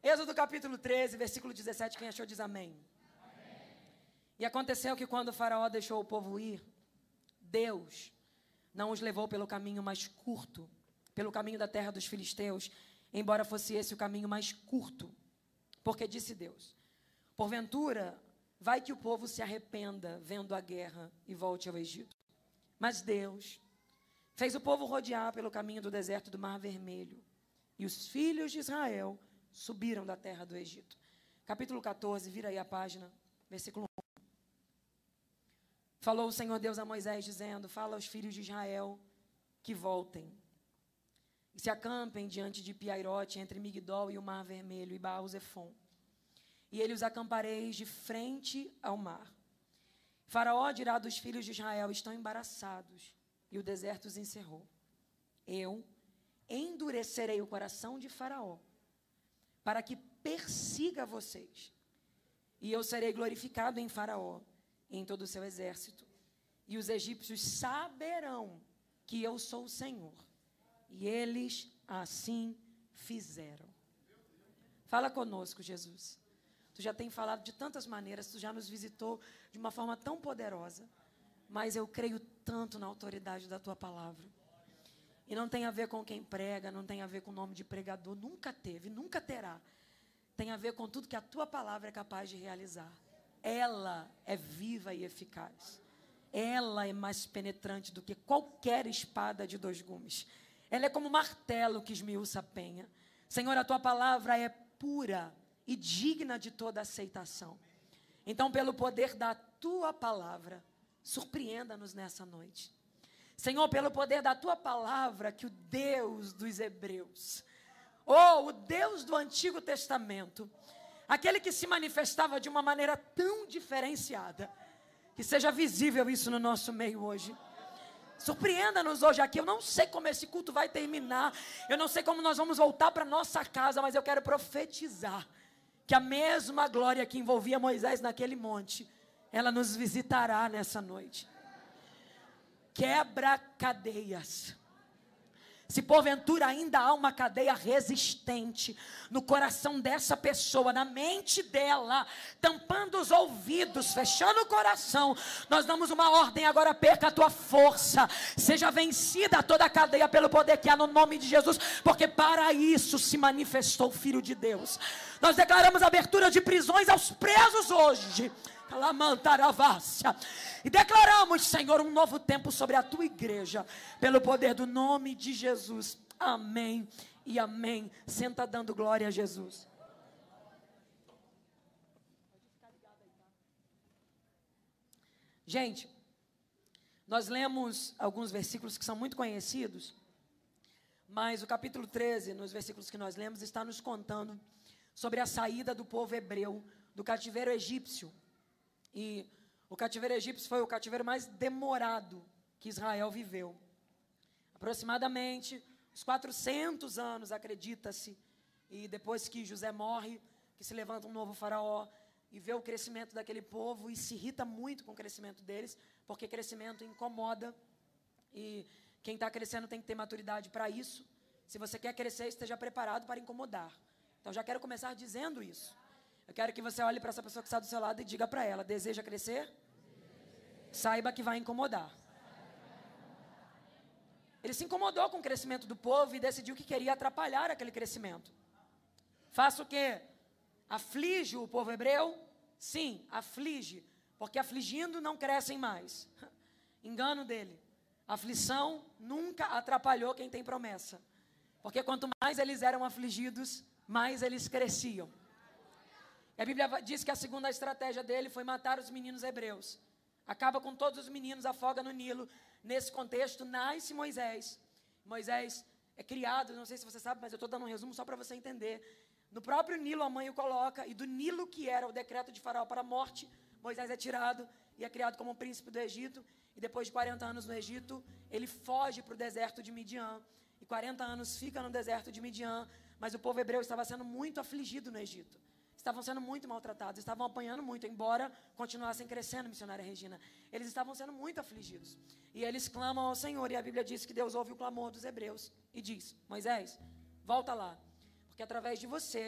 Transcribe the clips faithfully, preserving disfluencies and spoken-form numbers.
Êxodo capítulo treze, versículo dezessete, quem achou diz amém. Amém. E aconteceu que quando o faraó deixou o povo ir, Deus não os levou pelo caminho mais curto, pelo caminho da terra dos filisteus, embora fosse esse o caminho mais curto. Porque disse Deus, porventura, vai que o povo se arrependa vendo a guerra e volte ao Egito. Mas Deus fez o povo rodear pelo caminho do deserto do Mar Vermelho, e os filhos de Israel subiram da terra do Egito. Capítulo catorze, vira aí a página, versículo um. Falou o Senhor Deus a Moisés, dizendo, fala aos filhos de Israel que voltem e se acampem diante de Piairote, entre Migdol e o Mar Vermelho, e Baal-Zefon. E ele os acampareis de frente ao mar. Faraó dirá dos filhos de Israel, estão embaraçados, e o deserto os encerrou. Eu endurecerei o coração de Faraó, para que persiga vocês. E eu serei glorificado em Faraó, e em todo o seu exército. E os egípcios saberão que eu sou o Senhor. E eles assim fizeram. Fala conosco, Jesus. Tu já tem falado de tantas maneiras, tu já nos visitou de uma forma tão poderosa. Mas eu creio tanto na autoridade da tua palavra. E não tem a ver com quem prega, não tem a ver com o nome de pregador, nunca teve, nunca terá. Tem a ver com tudo que a tua palavra é capaz de realizar. Ela é viva e eficaz. Ela é mais penetrante do que qualquer espada de dois gumes. Ela é como um martelo que esmiuça a penha. Senhor, a tua palavra é pura e digna de toda aceitação. Então, pelo poder da tua palavra, surpreenda-nos nessa noite. Senhor, pelo poder da tua palavra, que o Deus dos Hebreus, ou o Deus do Antigo Testamento, aquele que se manifestava de uma maneira tão diferenciada, que seja visível isso no nosso meio hoje. Surpreenda-nos hoje aqui. Eu não sei como esse culto vai terminar, eu não sei como nós vamos voltar para nossa casa, mas eu quero profetizar que a mesma glória que envolvia Moisés naquele monte, ela nos visitará nessa noite. Quebra cadeias. Se porventura ainda há uma cadeia resistente no coração dessa pessoa, na mente dela, tampando os ouvidos, fechando o coração, nós damos uma ordem agora: perca a tua força, seja vencida toda a cadeia pelo poder que há no nome de Jesus, porque para isso se manifestou o Filho de Deus. Nós declaramos abertura de prisões aos presos hoje. E declaramos, Senhor, um novo tempo sobre a tua igreja, pelo poder do nome de Jesus. Amém e amém. Senta dando glória a Jesus. Gente, nós lemos alguns versículos que são muito conhecidos, mas o capítulo treze, nos versículos que nós lemos, está nos contando sobre a saída do povo hebreu do cativeiro egípcio. E o cativeiro egípcio foi o cativeiro mais demorado que Israel viveu. Aproximadamente uns quatrocentos anos, acredita-se. E depois que José morre, que se levanta um novo faraó e vê o crescimento daquele povo e se irrita muito com o crescimento deles, porque crescimento incomoda. E quem está crescendo tem que ter maturidade para isso. Se você quer crescer, esteja preparado para incomodar. Então já quero começar dizendo isso. Eu quero que você olhe para essa pessoa que está do seu lado e diga para ela: deseja crescer? Saiba que vai incomodar. Ele se incomodou com o crescimento do povo e decidiu que queria atrapalhar aquele crescimento. Faça o quê? Aflige o povo hebreu? Sim, aflige, porque afligindo não crescem mais. Engano dele. Aflição nunca atrapalhou quem tem promessa, porque quanto mais eles eram afligidos, mais eles cresciam. A Bíblia diz que a segunda estratégia dele foi matar os meninos hebreus. Acaba com todos os meninos, afoga no Nilo. Nesse contexto, nasce Moisés. Moisés é criado, não sei se você sabe, mas eu estou dando um resumo só para você entender. No próprio Nilo, a mãe o coloca, e do Nilo, que era o decreto de Faraó para a morte, Moisés é tirado e é criado como um príncipe do Egito. E depois de quarenta anos no Egito, ele foge para o deserto de Midian. E quarenta anos fica no deserto de Midian, mas o povo hebreu estava sendo muito afligido no Egito. Estavam sendo muito maltratados, estavam apanhando muito, embora continuassem crescendo, missionária Regina. Eles estavam sendo muito afligidos. E eles clamam ao Senhor, e a Bíblia diz que Deus ouve o clamor dos hebreus. E diz: Moisés, volta lá, porque através de você,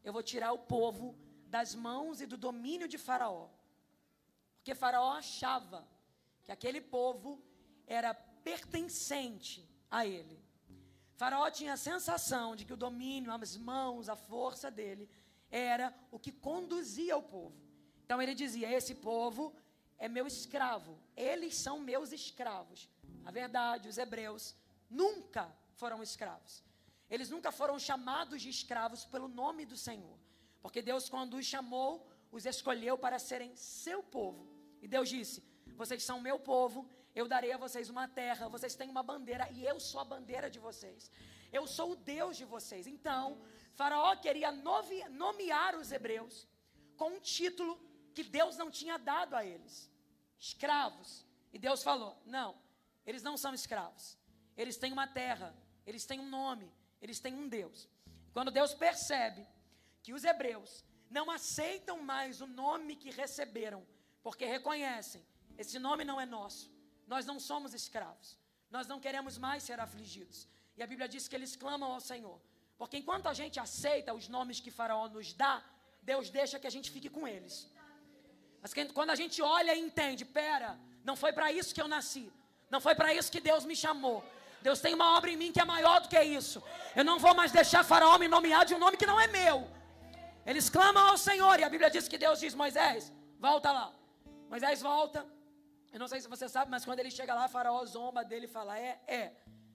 eu vou tirar o povo das mãos e do domínio de Faraó. Porque Faraó achava que aquele povo era pertencente a ele. Faraó tinha a sensação de que o domínio, as mãos, a força dele era o que conduzia o povo. Então ele dizia, esse povo é meu escravo, eles são meus escravos. A verdade, os hebreus nunca foram escravos. Eles nunca foram chamados de escravos pelo nome do Senhor. Porque Deus, quando os chamou, os escolheu para serem seu povo. E Deus disse, vocês são meu povo, eu darei a vocês uma terra, vocês têm uma bandeira e eu sou a bandeira de vocês. Eu sou o Deus de vocês. Então, Faraó queria nomear os hebreus com um título que Deus não tinha dado a eles. Escravos. E Deus falou, não, eles não são escravos. Eles têm uma terra, eles têm um nome, eles têm um Deus. Quando Deus percebe que os hebreus não aceitam mais o nome que receberam, porque reconhecem, esse nome não é nosso, nós não somos escravos, nós não queremos mais ser afligidos. E a Bíblia diz que eles clamam ao Senhor, porque enquanto a gente aceita os nomes que Faraó nos dá, Deus deixa que a gente fique com eles. Mas quando a gente olha e entende, pera, não foi para isso que eu nasci, não foi para isso que Deus me chamou. Deus tem uma obra em mim que é maior do que isso. Eu não vou mais deixar Faraó me nomear de um nome que não é meu. Eles clamam ao Senhor, e a Bíblia diz que Deus diz, Moisés, volta lá. Moisés volta, eu não sei se você sabe, mas quando ele chega lá, Faraó zomba dele e fala, é, é.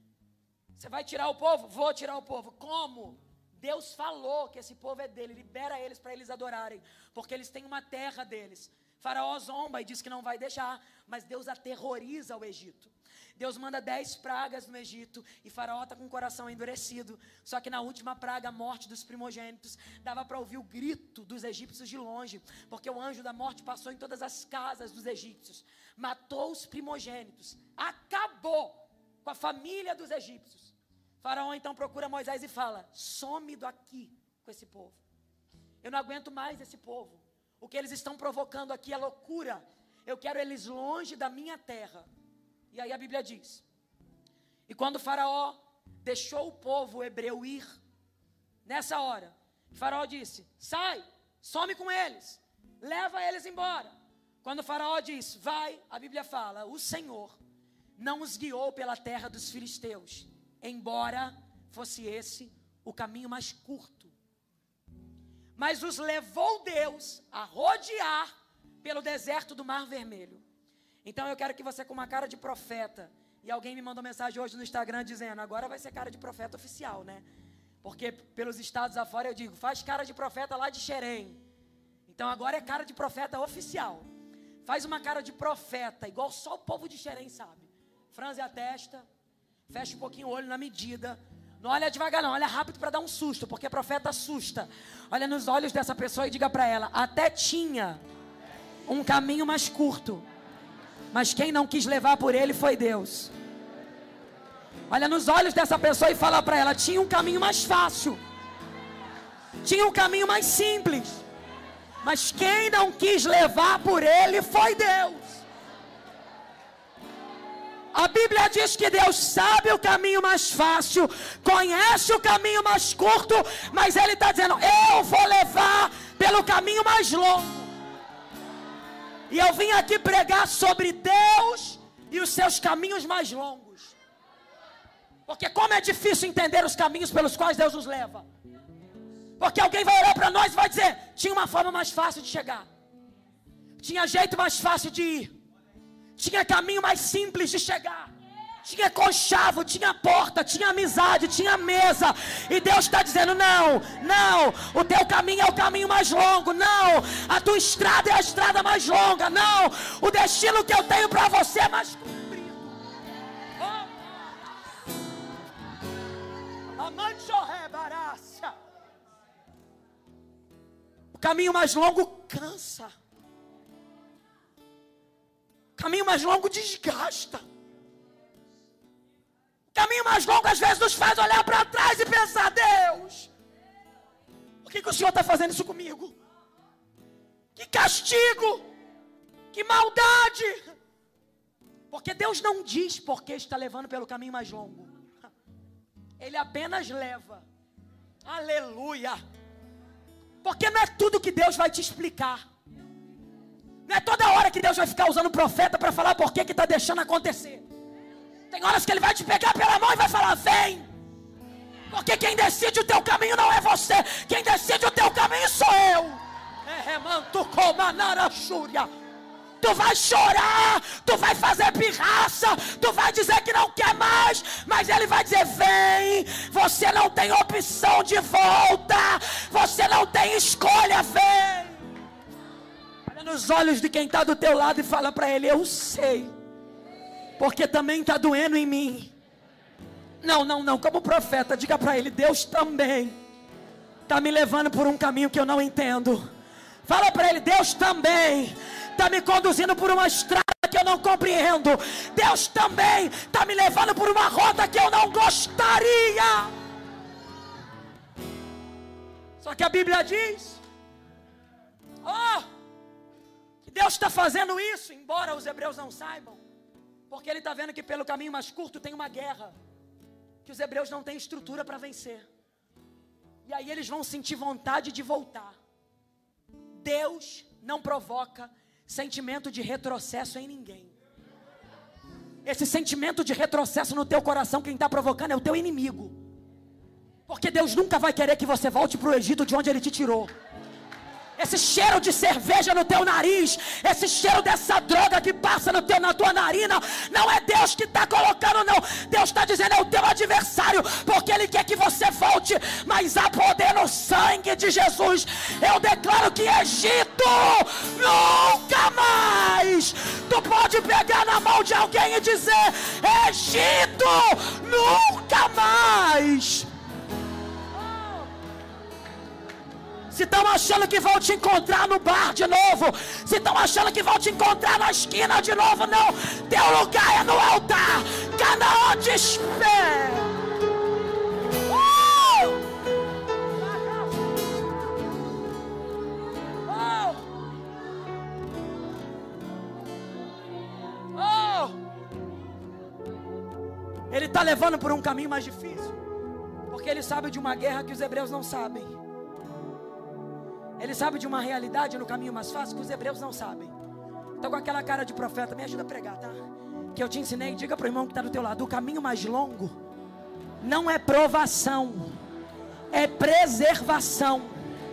Você vai tirar o povo? Vou tirar o povo. Como? Deus falou que esse povo é dele, libera eles para eles adorarem, porque eles têm uma terra deles. Faraó zomba e diz que não vai deixar, mas Deus aterroriza o Egito. Deus manda dez pragas no Egito e Faraó está com o coração endurecido. Só que na última praga, a morte dos primogênitos, dava para ouvir o grito dos egípcios de longe, porque o anjo da morte passou em todas as casas dos egípcios, matou os primogênitos, acabou com a família dos egípcios. Faraó então procura Moisés e fala, some daqui com esse povo. Eu não aguento mais esse povo. O que eles estão provocando aqui é loucura. Eu quero eles longe da minha terra. E aí a Bíblia diz, e quando Faraó deixou o povo hebreu ir, nessa hora, Faraó disse, sai, some com eles, leva eles embora. Quando Faraó diz, vai, a Bíblia fala, o Senhor não os guiou pela terra dos filisteus, embora fosse esse o caminho mais curto. Mas os levou Deus a rodear pelo deserto do Mar Vermelho. Então eu quero que você, com uma cara de profeta, e alguém me mandou mensagem hoje no Instagram dizendo, agora vai ser cara de profeta oficial, né? Porque pelos estados afora eu digo, faz cara de profeta lá de Xerém. Então agora é cara de profeta oficial. Faz uma cara de profeta, igual só o povo de Xerém sabe. Franze a testa, fecha um pouquinho o olho na medida. Não olha devagar não, olha rápido para dar um susto, porque profeta assusta. Olha nos olhos dessa pessoa e diga para ela, até tinha um caminho mais curto, mas quem não quis levar por ele foi Deus. Olha nos olhos dessa pessoa e fala para ela, tinha um caminho mais fácil, tinha um caminho mais simples, mas quem não quis levar por ele foi Deus. A Bíblia diz que Deus sabe o caminho mais fácil, conhece o caminho mais curto, mas Ele está dizendo, eu vou levar pelo caminho mais longo. E eu vim aqui pregar sobre Deus e os seus caminhos mais longos. Porque como é difícil entender os caminhos pelos quais Deus nos leva. Porque alguém vai olhar para nós e vai dizer, tinha uma forma mais fácil de chegar, tinha jeito mais fácil de ir, tinha caminho mais simples de chegar, tinha conchavo, tinha porta, tinha amizade, tinha mesa. E Deus está dizendo, não, não, o teu caminho é o caminho mais longo. Não, a tua estrada é a estrada mais longa. Não, o destino que eu tenho para você é mais comprido. O caminho mais longo cansa. O caminho mais longo desgasta. O caminho mais longo às vezes nos faz olhar para trás e pensar, Deus, por que, que o Senhor está fazendo isso comigo? Que castigo, que maldade. Porque Deus não diz por que está levando pelo caminho mais longo. Ele apenas leva. Aleluia. Porque não é tudo que Deus vai te explicar. Não é toda hora que Deus vai ficar usando o profeta para falar por que está deixando acontecer. Tem horas que Ele vai te pegar pela mão e vai falar: vem. Porque quem decide o teu caminho não é você. Quem decide o teu caminho sou eu. É, manto comanara xúria. Tu vai chorar, tu vai fazer pirraça, tu vai dizer que não quer mais, mas Ele vai dizer: vem, você não tem opção de volta, você não tem escolha, vem. Olha nos olhos de quem está do teu lado e fala para ele: eu sei, porque também está doendo em mim. Não, não, não, como profeta, diga para ele: Deus também está me levando por um caminho que eu não entendo. Fala para ele: Deus também está me conduzindo por uma estrada que eu não compreendo. Deus também está me levando por uma rota que eu não gostaria. Só que a Bíblia diz, oh, que Deus está fazendo isso, embora os hebreus não saibam, porque Ele está vendo que pelo caminho mais curto tem uma guerra, que os hebreus não têm estrutura para vencer. E aí eles vão sentir vontade de voltar. Deus não provoca sentimento de retrocesso em ninguém. Esse sentimento de retrocesso no teu coração, quem está provocando é o teu inimigo. Porque Deus nunca vai querer que você volte para o Egito de onde Ele te tirou. Esse cheiro de cerveja no teu nariz, esse cheiro dessa droga que passa no teu, na tua narina, não é Deus que está colocando, não. Deus está dizendo: é o teu adversário, porque Ele quer que você volte. Mas há poder no sangue de Jesus. Eu declaro que Egito nunca mais. Tu pode pegar na mão de alguém e dizer: Egito nunca mais. Se estão achando que vão te encontrar no bar de novo, se estão achando que vão te encontrar na esquina de novo, não. Teu lugar é no altar. Canaã te espera. Uh! Oh! Oh! Ele está levando por um caminho mais difícil, porque Ele sabe de uma guerra que os hebreus não sabem. Ele sabe de uma realidade no caminho mais fácil que os hebreus não sabem. Então, com aquela cara de profeta, me ajuda a pregar, tá? Que eu te ensinei, diga para o irmão que está do teu lado: o caminho mais longo não é provação, é preservação.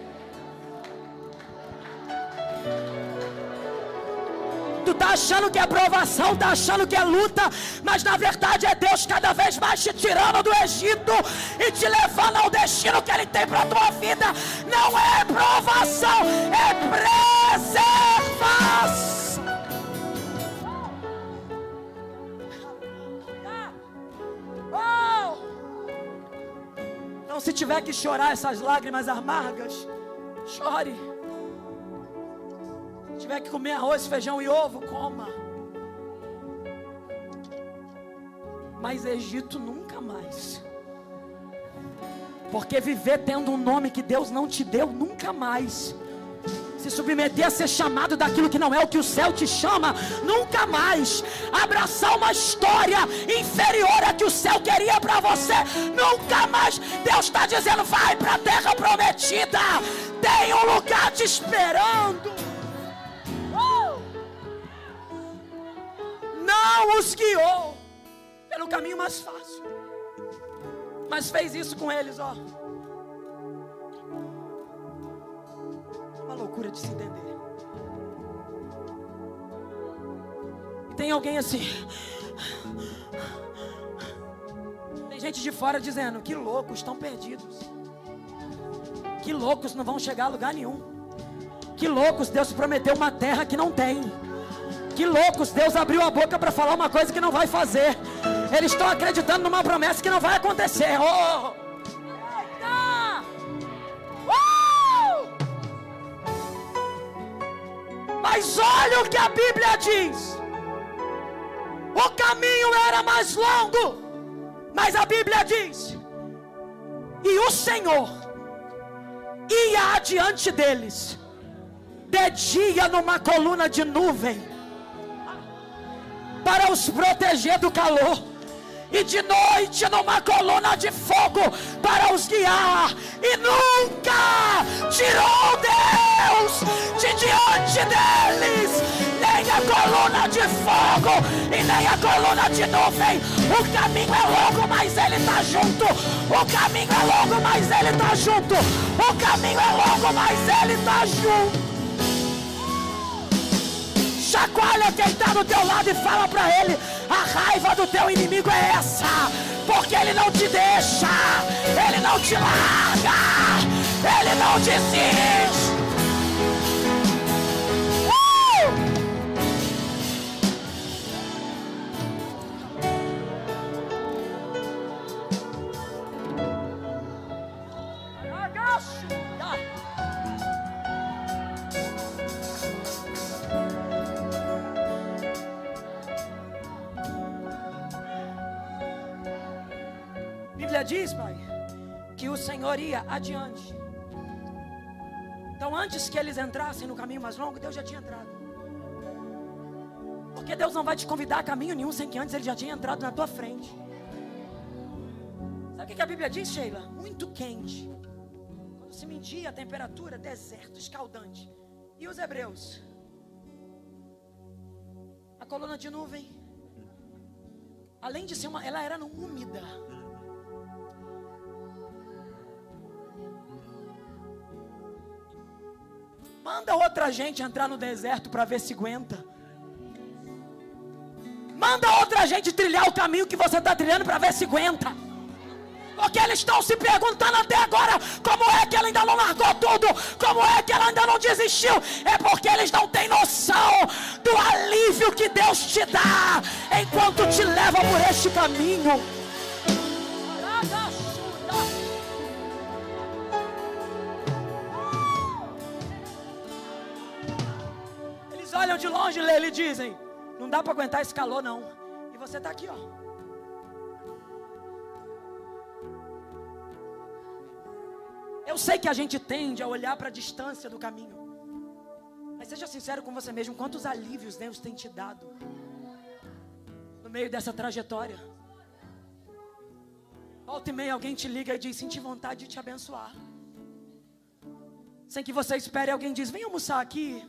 Tu tá achando que é provação, tá achando que é luta, mas na verdade é Deus cada vez mais te tirando do Egito e te levando ao destino que Ele tem para a tua vida. Não é provação, é preservação. Oh! Então, se tiver que chorar essas lágrimas amargas, chore. Se tiver que comer arroz, feijão e ovo, coma. Mas Egito nunca mais. Porque viver tendo um nome que Deus não te deu, nunca mais. Se submeter a ser chamado daquilo que não é o que o céu te chama, nunca mais. Abraçar uma história inferior à que o céu queria para você, nunca mais. Deus está dizendo: vai para a terra prometida, tem um lugar te esperando. Não os guiou pelo caminho mais fácil, mas fez isso com eles, ó. Uma loucura de se entender. E tem alguém assim, tem gente de fora dizendo: que loucos, estão perdidos. Que loucos, não vão chegar a lugar nenhum. Que loucos, Deus prometeu uma terra que não tem. Que loucos, Deus abriu a boca para falar uma coisa que não vai fazer. Eles estão acreditando numa promessa que não vai acontecer. Oh! Eita! Uh! Mas olha o que a Bíblia diz. O caminho era mais longo, mas a Bíblia diz: e o Senhor ia adiante deles, de dia numa coluna de nuvem, para os proteger do calor, e de noite numa coluna de fogo para os guiar, e nunca tirou deles, nem a coluna de fogo e nem a coluna de nuvem. O caminho é longo, mas ele está junto. O caminho é longo, mas ele está junto. O caminho é longo, mas ele está junto. Chacoalha quem está do teu lado e fala para ele: a raiva do teu inimigo é essa, porque ele não te deixa, ele não te larga, ele não desiste. Uh! A Bíblia diz, Pai, que o Senhor ia adiante. Então, antes que eles entrassem no caminho mais longo, Deus já tinha entrado. Porque Deus não vai te convidar a caminho nenhum sem que antes Ele já tinha entrado na tua frente. Sabe o que a Bíblia diz, Sheila? Muito quente. Quando se media a temperatura, deserto, escaldante. E os hebreus? A coluna de nuvem, além de ser uma, ela era úmida. Manda outra gente entrar no deserto para ver se aguenta. Manda outra gente trilhar o caminho que você está trilhando para ver se aguenta. Porque eles estão se perguntando até agora: como é que ela ainda não largou tudo? Como é que ela ainda não desistiu? É porque eles não têm noção do alívio que Deus te dá enquanto te leva por este caminho. Olham de longe e lhe dizem: não dá para aguentar esse calor não. E você está aqui, ó. Eu sei que a gente tende a olhar para a distância do caminho, mas seja sincero com você mesmo: quantos alívios Deus tem te dado no meio dessa trajetória? Volta e meia alguém te liga e diz: senti vontade de te abençoar. Sem que você espere, alguém diz: vem almoçar aqui.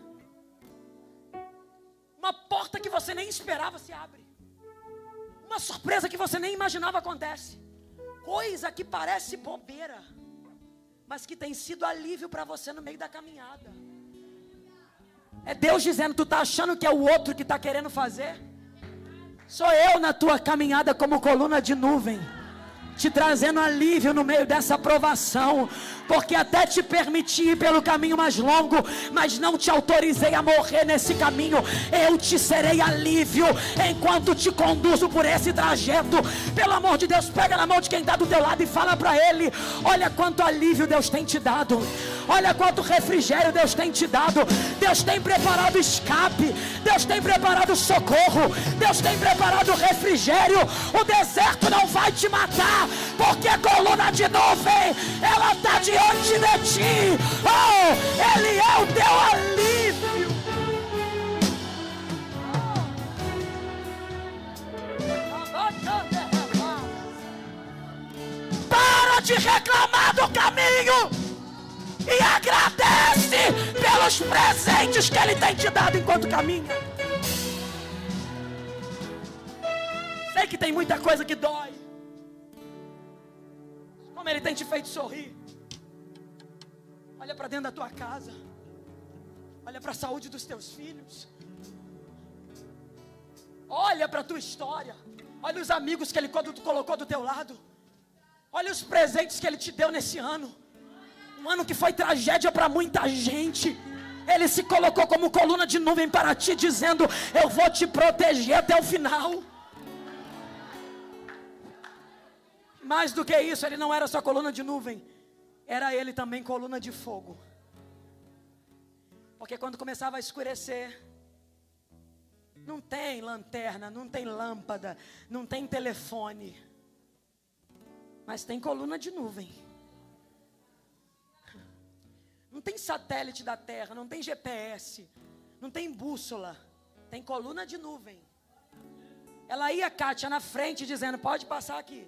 Uma porta que você nem esperava se abre. Uma surpresa que você nem imaginava acontece. Coisa que parece bobeira, mas que tem sido alívio para você no meio da caminhada. É Deus dizendo: tu está achando que é o outro que está querendo fazer? Sou eu na tua caminhada como coluna de nuvem, te trazendo alívio no meio dessa provação. Porque até te permiti ir pelo caminho mais longo, mas não te autorizei a morrer nesse caminho. Eu te serei alívio enquanto te conduzo por esse trajeto. Pelo amor de Deus, pega na mão de quem está do teu lado e fala para ele: olha quanto alívio Deus tem te dado. Olha quanto refrigério Deus tem te dado. Deus tem preparado escape. Deus tem preparado socorro. Deus tem preparado refrigério. O deserto não vai te matar, porque a coluna de nuvem, ela está diante de ti. Oh, Ele é o teu alívio. Para de reclamar do caminho e agradece pelos presentes que Ele tem te dado enquanto caminha. Sei que tem muita coisa que dói. Como Ele tem te feito sorrir. Olha para dentro da tua casa. Olha para a saúde dos teus filhos. Olha para a tua história. Olha os amigos que Ele colocou do teu lado. Olha os presentes que Ele te deu nesse ano. Um ano que foi tragédia para muita gente. Ele se colocou como coluna de nuvem para ti, dizendo: eu vou te proteger até o final. Mais do que isso, Ele não era só coluna de nuvem, era Ele também coluna de fogo. Porque quando começava a escurecer, não tem lanterna, não tem lâmpada, não tem telefone, mas tem coluna de nuvem. Não tem satélite da terra, não tem G P S, não tem bússola, tem coluna de nuvem. Ela ia, Kátia, na frente dizendo: pode passar aqui.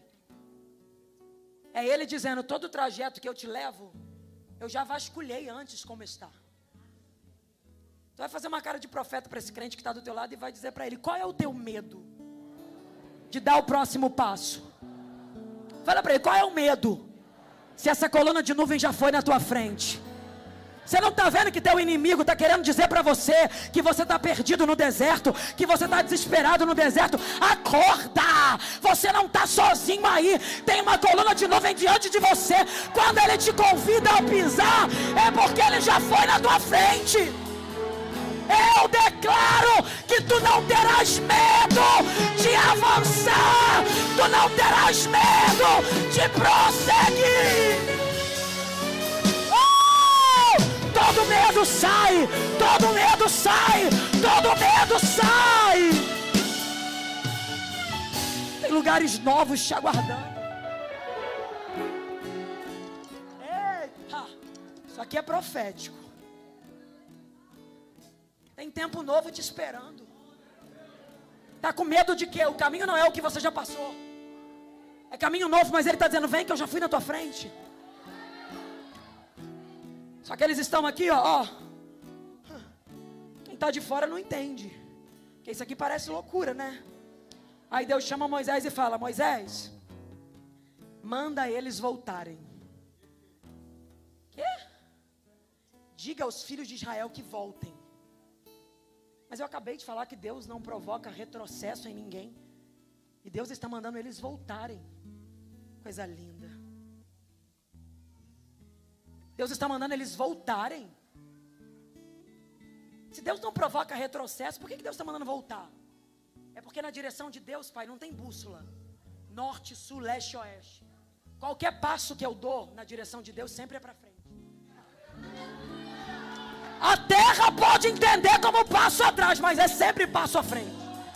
É Ele dizendo: todo o trajeto que eu te levo, eu já vasculhei antes como está. Tu vai fazer uma cara de profeta para esse crente que está do teu lado e vai dizer para ele: qual é o teu medo de dar o próximo passo? Fala para ele: qual é o medo se essa coluna de nuvem já foi na tua frente? Você não está vendo que teu inimigo está querendo dizer para você que você está perdido no deserto, que você está desesperado no deserto? Acorda! Você não está sozinho aí. Tem uma coluna de nuvem diante de você. Quando ele te convida a pisar, é porque ele já foi na tua frente. Eu declaro que tu não terás medo de avançar. Tu não terás medo de prosseguir. Todo medo sai, todo medo sai, todo medo sai. Tem lugares novos te aguardando. Eita, isso aqui é profético. Tem tempo novo te esperando. Tá com medo de quê? O caminho não é o que você já passou. É caminho novo, mas ele está dizendo: vem que eu já fui na tua frente. Só que eles estão aqui, ó, ó. Quem está de fora não entende. Porque isso aqui parece loucura, né? Aí Deus chama Moisés e fala: Moisés, manda eles voltarem. Quê? Diga aos filhos de Israel que voltem. Mas eu acabei de falar que Deus não provoca retrocesso em ninguém. E Deus está mandando eles voltarem. Coisa linda. Deus está mandando eles voltarem. Se Deus não provoca retrocesso, por que que Deus está mandando voltar? É porque na direção de Deus, Pai, não tem bússola. Norte, sul, leste, oeste. Qualquer passo que eu dou na direção de Deus sempre é para frente. A terra pode entender como passo atrás, mas é sempre passo à frente.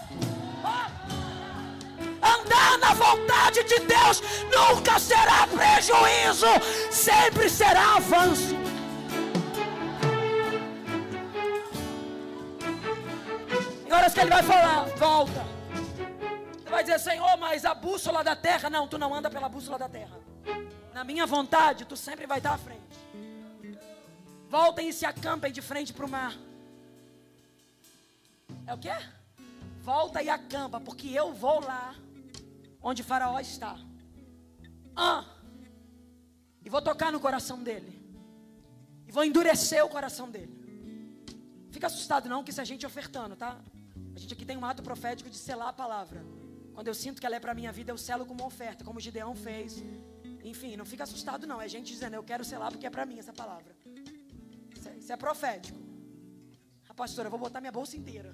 Andar na vontade de Deus nunca será prejuízo, sempre será avanço. Em horas que ele vai falar, volta. Você vai dizer: Senhor, mas a bússola da terra, não, tu não anda pela bússola da terra. Na minha vontade, tu sempre vai estar à frente. Voltem e se acampem de frente para o mar. É o quê? Volta e acampa, porque eu vou lá onde Faraó está. Ah, e vou tocar no coração dele. E vou endurecer o coração dele. Fica assustado não, que isso é a gente ofertando, tá? A gente aqui tem um ato profético de selar a palavra. Quando eu sinto que ela é para a minha vida, eu selo com uma oferta, como Gideão fez. Enfim, não fica assustado não. É gente dizendo: eu quero selar porque é para mim essa palavra. Isso é, isso é profético. A pastora, eu vou botar minha bolsa inteira.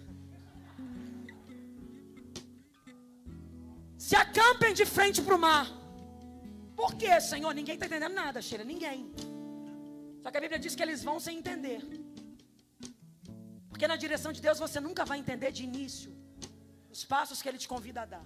Se acampem de frente para o mar. Por quê, Senhor? Ninguém está entendendo nada, Sheila, ninguém. Só que a Bíblia diz que eles vão sem entender. Porque na direção de Deus você nunca vai entender de início os passos que Ele te convida a dar.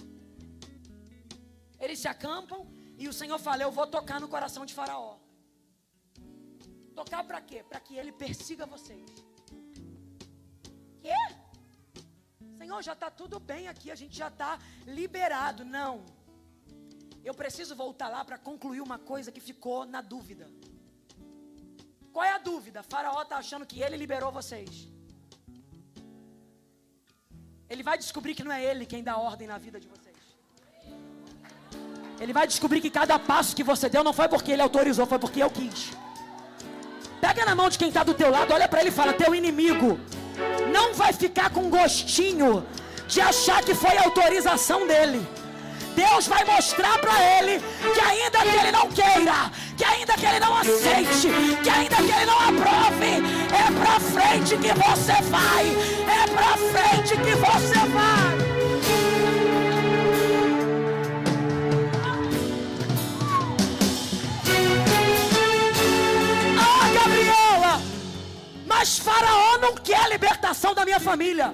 Eles se acampam e o Senhor fala: eu vou tocar no coração de Faraó. Tocar para quê? Para que ele persiga vocês. Quê? Senhor, já está tudo bem aqui, a gente já está liberado. Não. Eu preciso voltar lá para concluir uma coisa que ficou na dúvida. Qual é a dúvida? Faraó está achando que ele liberou vocês. Ele vai descobrir que não é ele quem dá ordem na vida de vocês. Ele vai descobrir que cada passo que você deu não foi porque ele autorizou, foi porque eu quis. Pega na mão de quem está do teu lado, olha para ele e fala: teu inimigo não vai ficar com gostinho de achar que foi a autorização dele. Deus vai mostrar para ele que ainda que ele não queira, que ainda que ele não aceite, que ainda que ele não aprove, é para frente que você vai, é para frente que você vai. Ah, Gabriela, mas Faraó não quer a libertação da minha família.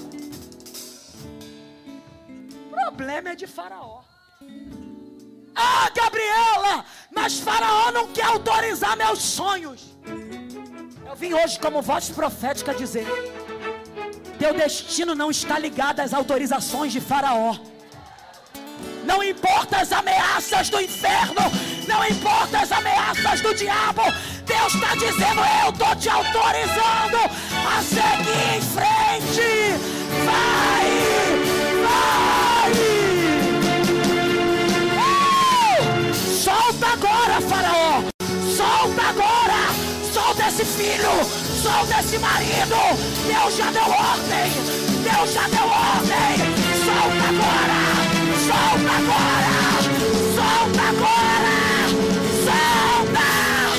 O problema é de Faraó. Ah, Gabriela, mas Faraó não quer autorizar meus sonhos. Eu vim hoje como voz profética dizer: teu destino não está ligado às autorizações de Faraó. Não importa as ameaças do inferno, não importa as ameaças do diabo, teu Deus está dizendo: eu estou te autorizando a seguir em frente. Vai, vai. Uh! Solta agora, Faraó. Solta agora. Solta esse filho. Solta esse marido. Deus já deu ordem. Deus já deu ordem. Solta agora. Solta agora. Solta agora. Solta.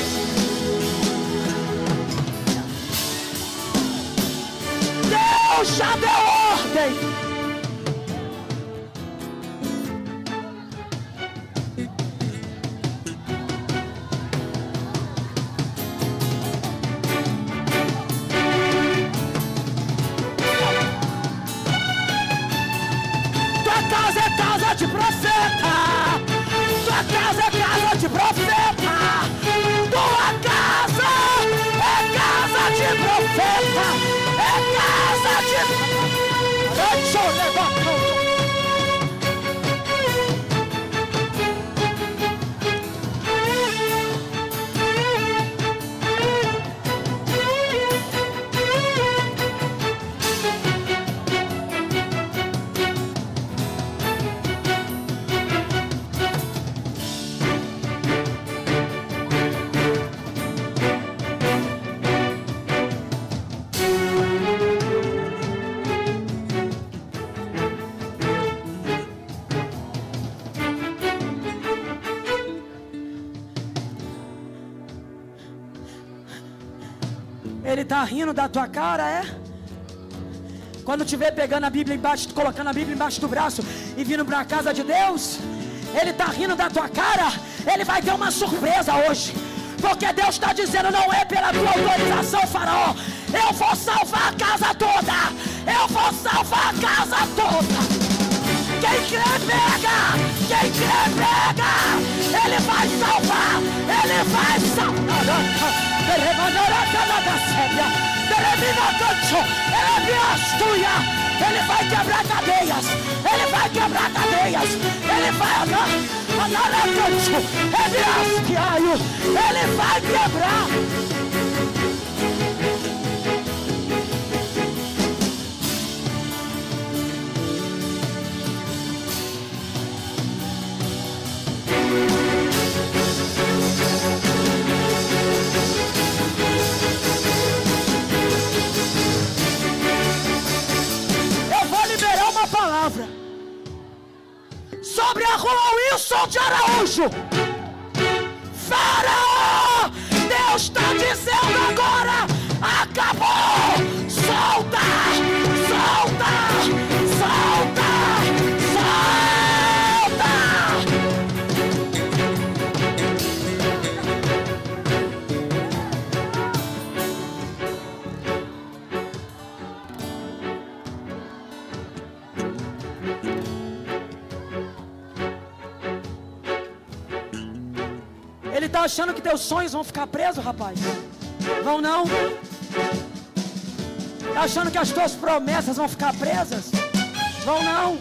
Deus já deu ordem. Tua casa é casa de profeta. Tua casa é casa de profeta. Tua casa é casa de profeta. É casa de... Deixa eu levantar. Ele está rindo da tua cara, é? Quando te ver pegando a Bíblia embaixo, colocando a Bíblia embaixo do braço e vindo para a casa de Deus, Ele está rindo da tua cara. Ele vai ter uma surpresa hoje, porque Deus está dizendo: não é pela tua autorização, Faraó, eu vou salvar a casa toda. Eu vou salvar a casa toda. Quem crê pega, quem crê pega. Ele vai salvar, Ele vai salvar. Ele vai quebrar cadeias. Ele vai quebrar cadeias. Ele vai andar. Ele vai quebrar. Palavra sobre a rua Wilson de Araújo. Faraó, Deus está dizendo agora: acabou. Solta, solta, solta, solta. Ele está achando que teus sonhos vão ficar presos, rapaz? Vão não? Está achando que as tuas promessas vão ficar presas? Vão não?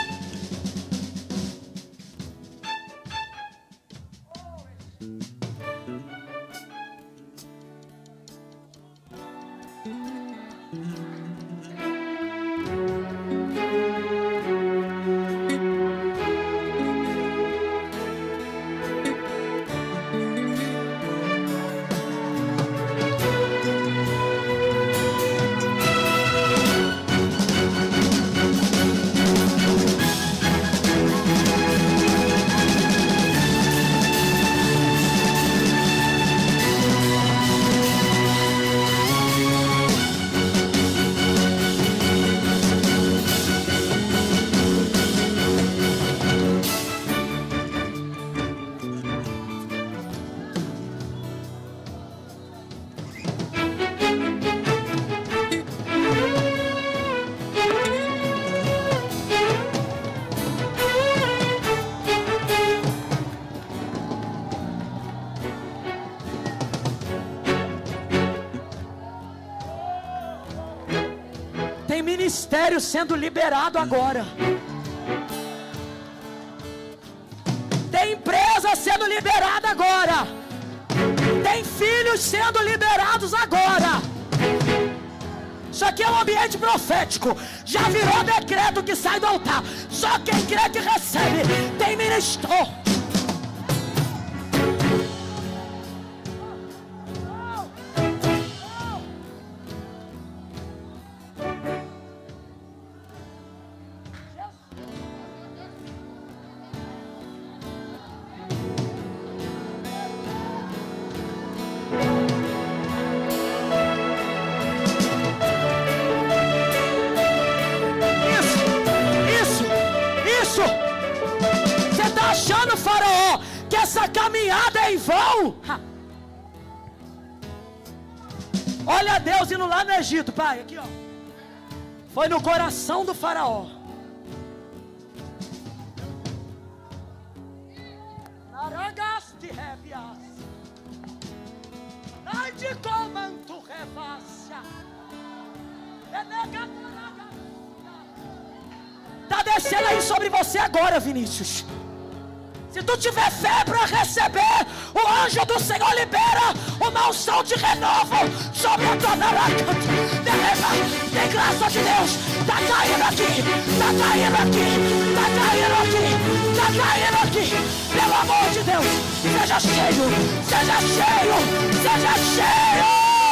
Ministério sendo liberado agora. Tem empresa sendo liberada agora. Tem Tem filhos sendo liberados agora. Isso aqui é um ambiente profético. Já virou decreto que sai do altar. Só quem crê que recebe. Tem ministro. Achando, Faraó, que essa caminhada é em vão? Ha. Olha Deus indo lá no Egito, pai, aqui ó. Foi no coração do Faraó. Naragaste revias. Ai de comanto revassia. Está descendo aí sobre você agora, Vinícius. Se tu tiver fé para receber, o anjo do Senhor libera uma unção de renovo sobre a tua naranja. Tem graça de Deus. Está caindo aqui, está caindo aqui, está caindo aqui, está caindo aqui. Pelo amor de Deus, seja cheio, seja cheio, seja cheio.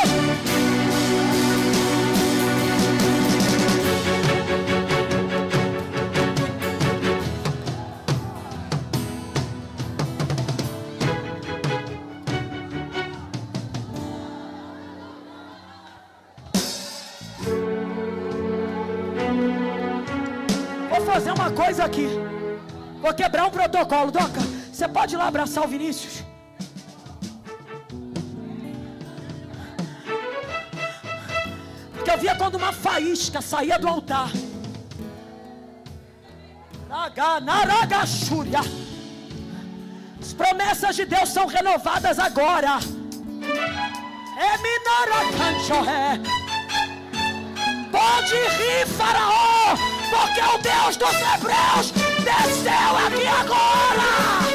Fazer uma coisa aqui. Vou quebrar um protocolo. Doca, você pode ir lá abraçar o Vinícius? Porque eu via quando uma faísca saía do altar. As promessas de Deus são renovadas agora. Pode rir, Faraó, porque o Deus dos Hebreus desceu aqui agora.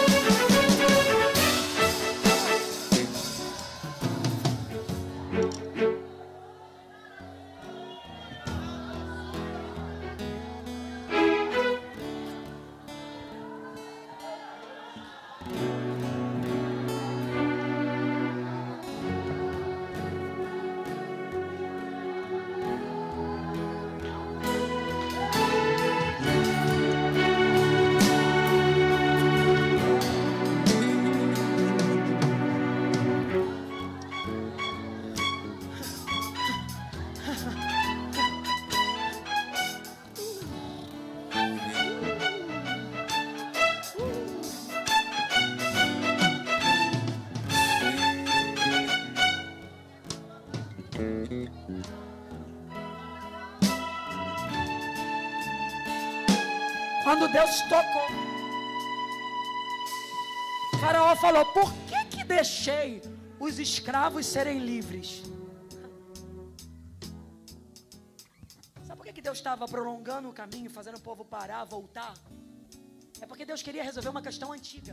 Quando Deus tocou, Faraó falou: por que que deixei os escravos serem livres? Sabe por que que Deus estava prolongando o caminho, fazendo o povo parar, voltar? É porque Deus queria resolver uma questão antiga.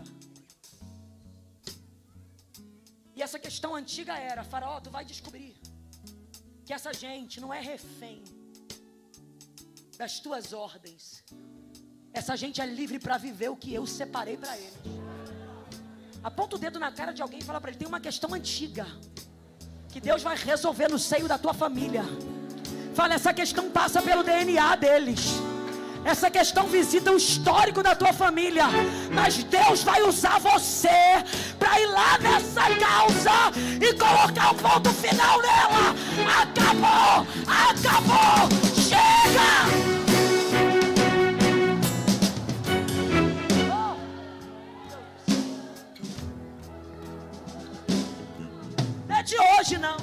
E essa questão antiga era: Faraó, tu vai descobrir que essa gente não é refém das tuas ordens. Essa gente é livre para viver o que eu separei para eles. Aponta o dedo na cara de alguém e fala para ele: tem uma questão antiga que Deus vai resolver no seio da tua família. Fala: essa questão passa pelo D N A deles. Essa questão visita o histórico da tua família. Mas Deus vai usar você para ir lá nessa causa e colocar um ponto final nela. Acabou! Acabou! Chega! Não é de hoje não.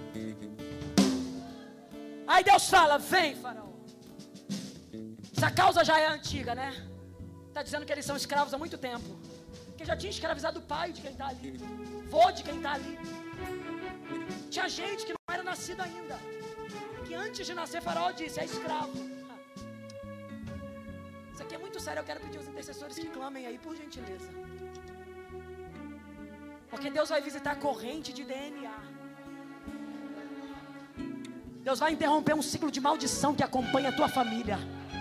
Aí Deus fala: vem, Faraó. Essa causa já é antiga, né? Está dizendo que eles são escravos há muito tempo. Porque já tinha escravizado o pai de quem está ali, vô de quem está ali. Tinha gente que não era nascida ainda, que antes de nascer Faraó disse: é escravo. Isso aqui é muito sério. Eu quero pedir aos intercessores que clamem aí, por gentileza. Porque Deus vai visitar a corrente de D N A. Deus vai interromper um ciclo de maldição que acompanha a tua família.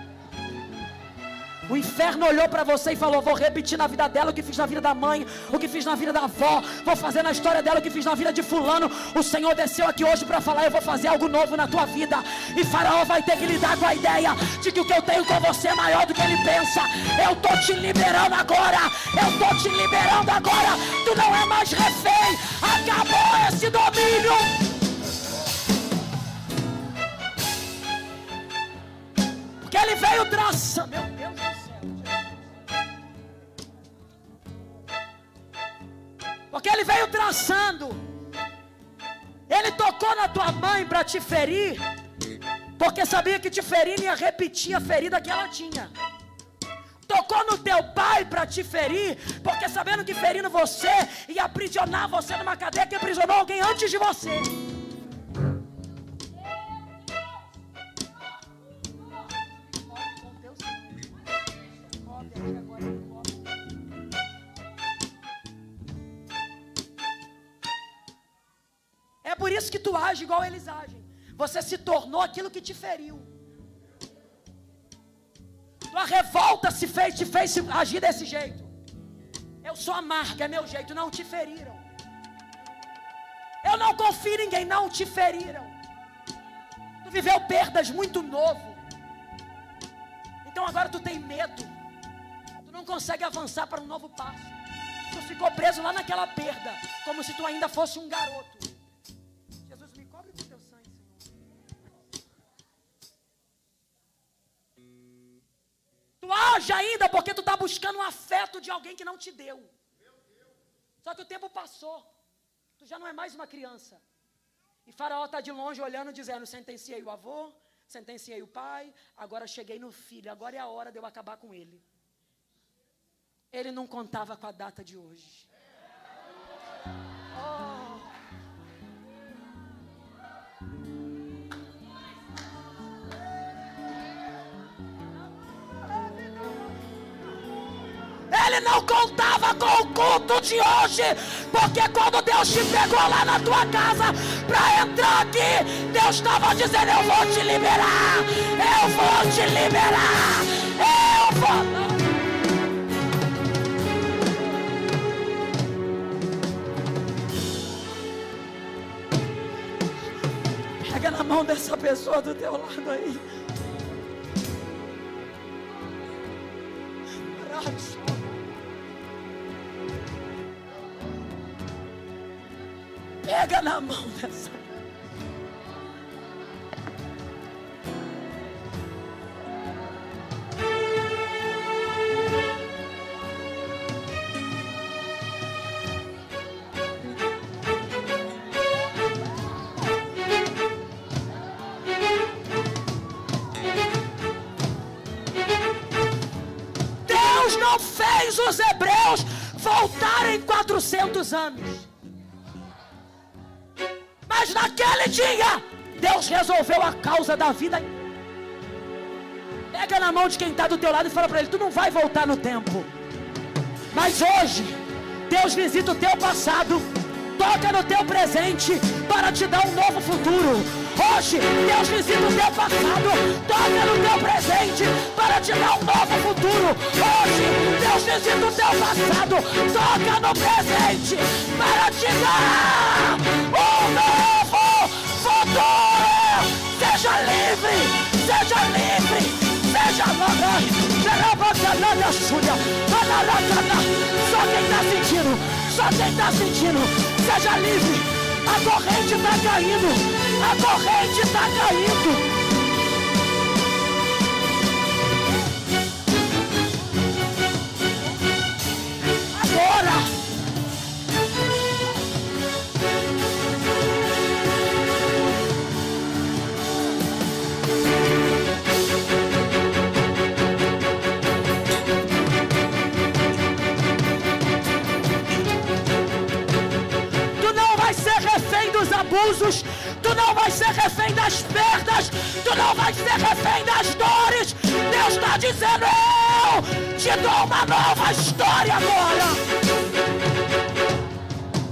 O inferno olhou para você e falou: vou repetir na vida dela o que fiz na vida da mãe, o que fiz na vida da avó, vou fazer na história dela o que fiz na vida de fulano. O Senhor desceu aqui hoje para falar: eu vou fazer algo novo na tua vida. E Faraó vai ter que lidar com a ideia de que o que eu tenho com você é maior do que ele pensa. Eu estou te liberando agora, eu estou te liberando agora. Tu não é mais refém, acabou esse domínio. Porque ele veio traçando, meu Deus do céu. Porque ele veio traçando. Ele tocou na tua mãe para te ferir, porque sabia que te ferindo ia repetir a ferida que ela tinha. Tocou no teu pai para te ferir, porque sabendo que ferindo você ia aprisionar você numa cadeia que aprisionou alguém antes de você. É por isso que tu age igual eles agem. Você se tornou aquilo que te feriu. Tua revolta se fez, te fez agir desse jeito. Eu sou amarga, é meu jeito. Não te feriram. Eu não confio em ninguém, não te feriram. Tu viveu perdas muito novo. Então agora tu tem medo. Tu não consegue avançar para um novo passo. Tu ficou preso lá naquela perda, como se tu ainda fosse um garoto. Jesus, me cobre com teu sangue, Senhor. Tu age ainda porque tu está buscando um afeto de alguém que não te deu. Só que o tempo passou. Tu já não é mais uma criança. E Faraó está de longe olhando, dizendo: sentenciei o avô, sentenciei o pai, agora cheguei no filho, agora é a hora de eu acabar com ele. Ele não contava com a data de hoje. Oh. Ele não contava com o culto de hoje, porque quando Deus te pegou lá na tua casa para entrar aqui, Deus estava dizendo: eu vou te liberar, eu vou te liberar, eu vou. Pega na mão dessa pessoa do teu lado aí. Pega na mão dessa. Deus não fez os hebreus voltarem quatrocentos anos. Mas naquele dia, Deus resolveu a causa da vida. Pega na mão de quem está do teu lado e fala para ele: tu não vai voltar no tempo. Mas hoje, Deus visita o teu passado, toca no teu presente para te dar um novo futuro. Hoje, Deus visita o teu passado, toca no teu presente para te dar um novo futuro. Hoje, Deus visita o teu passado, toca no presente para te dar um novo futuro. Seja livre, seja livre, seja livre. Só quem está sentindo, só quem está sentindo, seja livre. A corrente está caindo, a corrente está caindo. Agora. Abusos, tu não vai ser refém das perdas, tu não vai ser refém das dores. Deus está dizendo: eu te dou uma nova história agora.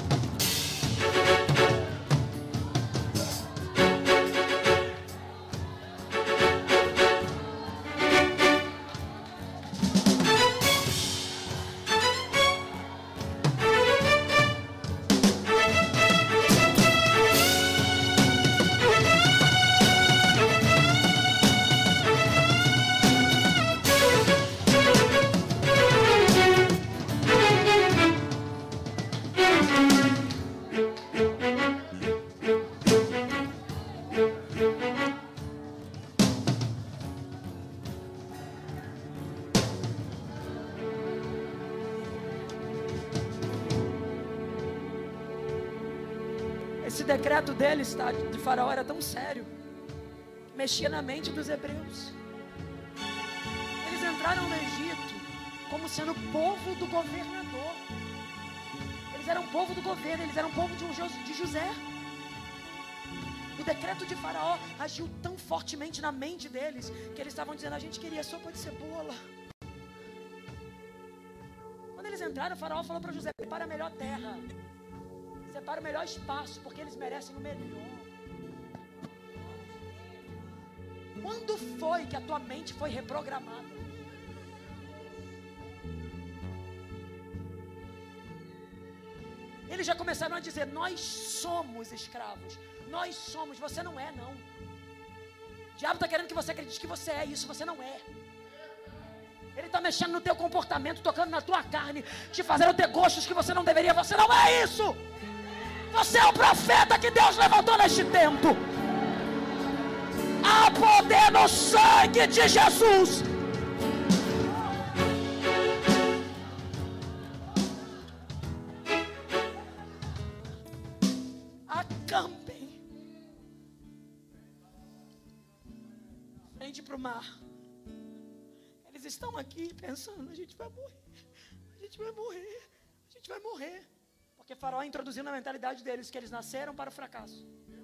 decreto deles, tá, de Faraó, era tão sério, mexia na mente dos hebreus. Eles entraram no Egito como sendo povo do governador. Eles eram povo do governo, eles eram povo de, um, de José. O decreto de Faraó agiu tão fortemente na mente deles, que eles estavam dizendo: a gente queria sopa de cebola. Quando eles entraram, o Faraó falou para José: prepara a melhor terra, separa o melhor espaço, porque eles merecem o melhor. Quando foi que a tua mente foi reprogramada? Eles já começaram a dizer: nós somos escravos, nós somos, você não é não. O diabo está querendo que você acredite que você é isso, você não é. Ele está mexendo no teu comportamento, tocando na tua carne, te fazendo ter gostos que você não deveria. Você não é isso. Você é o profeta que Deus levantou neste tempo. Há poder no sangue de Jesus. Acampem frente para o mar. Eles estão aqui pensando: a gente vai morrer, a gente vai morrer, a gente vai morrer. Porque Faraó introduziu na mentalidade deles que eles nasceram para o fracasso.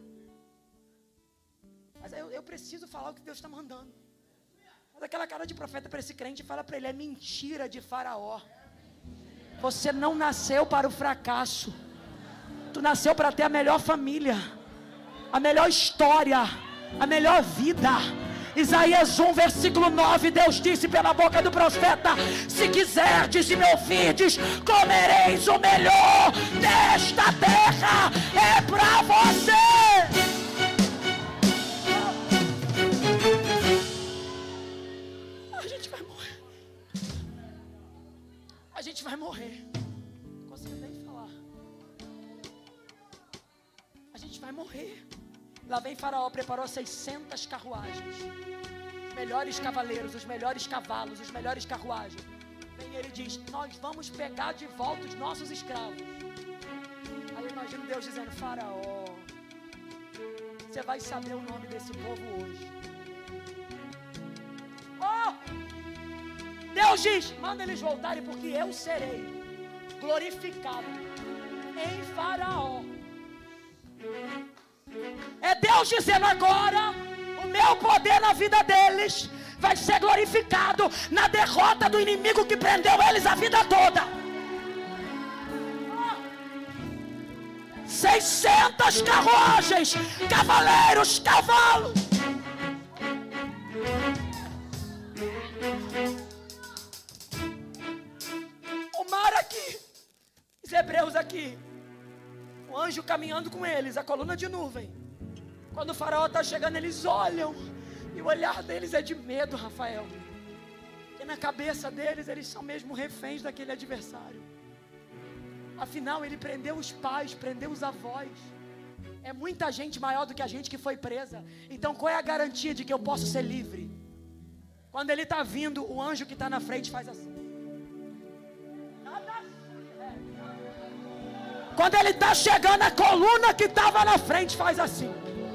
Mas eu, eu preciso falar o que Deus está mandando. Mas aquela cara de profeta para esse crente, fala para ele: é mentira de Faraó. Você não nasceu para o fracasso. Tu nasceu para ter a melhor família, a melhor história, a melhor vida. Isaías um, versículo nove, Deus disse pela boca do profeta: se quiserdes e me ouvirdes, comereis o melhor desta terra. É para você. A gente vai morrer. A gente vai morrer. Não consigo nem falar. A gente vai morrer. Lá vem Faraó, preparou seiscentas carruagens, os melhores cavaleiros, os melhores cavalos, os melhores carruagens. Vem ele e diz: nós vamos pegar de volta os nossos escravos. Aí eu imagino Deus dizendo: Faraó, você vai saber o nome desse povo hoje. Oh! Deus diz: manda eles voltarem, porque eu serei glorificado em Faraó. É Deus dizendo agora: o meu poder na vida deles vai ser glorificado na derrota do inimigo que prendeu eles a vida toda. seiscentas carruagens, cavaleiros, cavalos. O mar aqui, os hebreus aqui, o anjo caminhando com eles, a coluna de nuvem. Quando o Faraó está chegando, eles olham, e o olhar deles é de medo, Rafael. Porque na cabeça deles, eles são mesmo reféns daquele adversário. Afinal, ele prendeu os pais, prendeu os avós. É muita gente maior do que a gente que foi presa. Então qual é a garantia de que eu posso ser livre? Quando ele está vindo, o anjo que está na frente faz assim. Quando ele está chegando, a coluna que estava na frente faz assim.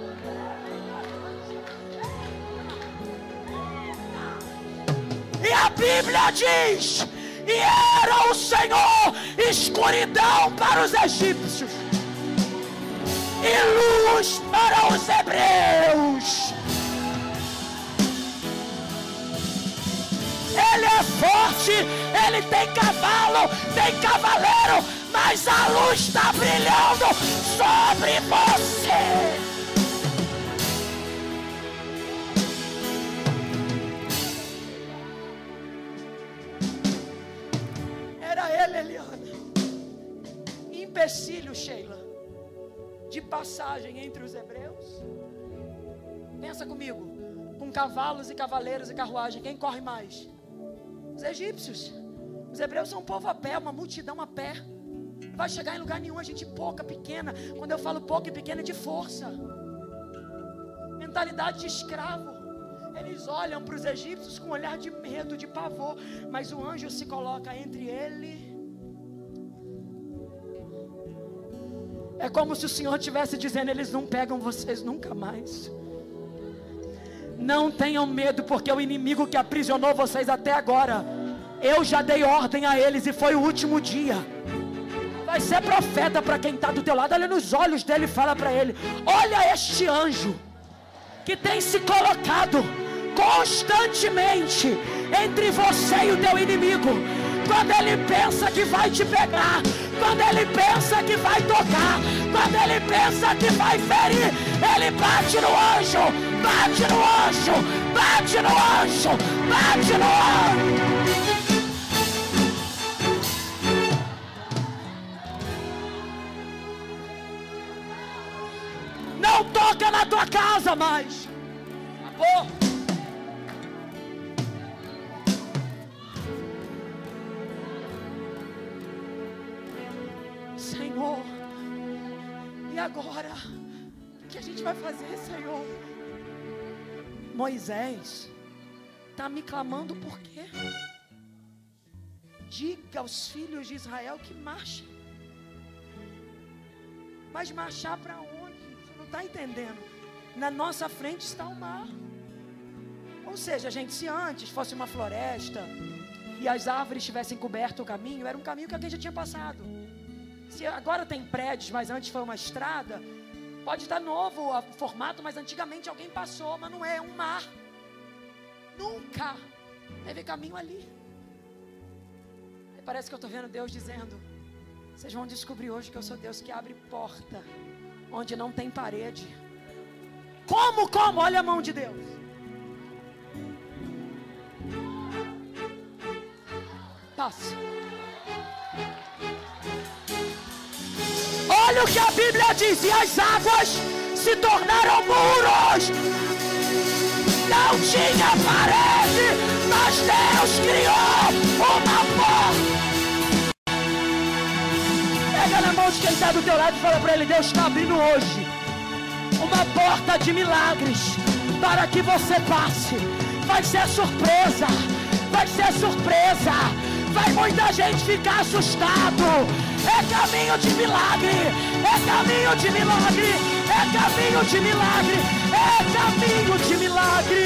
E a Bíblia diz: e era o Senhor escuridão para os egípcios e luz para os hebreus. Ele é forte, ele tem cavalo, tem cavaleiro, mas a luz está brilhando sobre você. Era ele, Eliana. Empecilho, Sheila, de passagem entre os hebreus. Pensa comigo, com cavalos e cavaleiros e carruagem, quem corre mais? Os egípcios. Os hebreus são um povo a pé, uma multidão a pé. Não vai chegar em lugar nenhum, a gente pouca, pequena. Quando eu falo pouca e pequena, é de força. Mentalidade de escravo. Eles olham para os egípcios com um olhar de medo, de pavor. Mas o anjo se coloca entre ele É como se o Senhor estivesse dizendo: eles não pegam vocês nunca mais. Não tenham medo, porque o inimigo que aprisionou vocês até agora, eu já dei ordem a eles e foi o último dia. Vai ser profeta para quem está do teu lado. Olha nos olhos dele e fala para ele: olha este anjo que tem se colocado constantemente entre você e o teu inimigo. Quando ele pensa que vai te pegar, quando ele pensa que vai tocar, quando ele pensa que vai ferir, ele bate no anjo, bate no anjo, bate no anjo, bate no anjo. Não toca na tua casa mais. Acabou. Senhor, e agora? O que a gente vai fazer, Senhor? Moisés está me clamando por quê? Diga aos filhos de Israel que marchem. Mas marchar para onde? Você não está entendendo. Na nossa frente está o mar. Ou seja, gente, se antes fosse uma floresta e as árvores tivessem coberto o caminho, era um caminho que alguém já tinha passado. Se agora tem prédios, mas antes foi uma estrada, pode estar novo o formato, mas antigamente alguém passou, mas não é, é um mar. Nunca teve caminho ali. Aí parece que eu estou vendo Deus dizendo: vocês vão descobrir hoje que eu sou Deus que abre porta onde não tem parede. Como, como? Olha a mão de Deus. Passa. Olha o que a Bíblia diz: e as águas se tornaram muros. Não tinha parede, mas Deus criou uma porta. Pega na mão de quem está do teu lado e fala para ele: Deus está abrindo hoje uma porta de milagres para que você passe. Vai ser surpresa, vai ser surpresa. Vai muita gente ficar assustado. É caminho de milagre, é caminho de milagre, é caminho de milagre, é caminho de milagre.